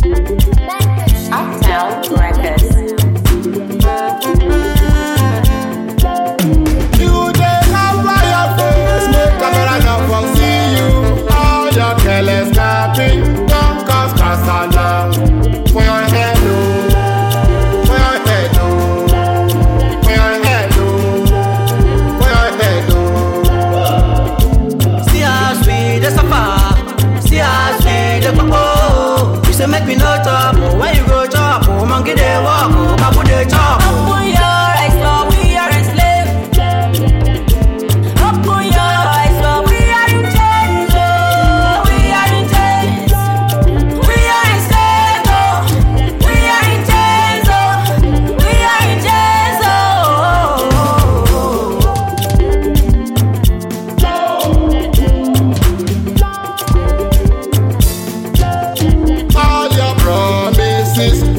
Uptown Records. You dey cover your face, make camera no for see you. All your careless snapping don't cause kasala. For your head, oh, for your head, oh, for your head, oh, for your head, oh. See us we dey suffer, see us we dey go. You say make me no talk, oh, when you go chop, oh, monkey dey walk, oh, babu dey chop. Open your eyes, for we are enslaved. Open your eyes, for we are in chains, oh, we are in chains. We are enslaved, oh, we are in chains, oh, we are in chains, All your promises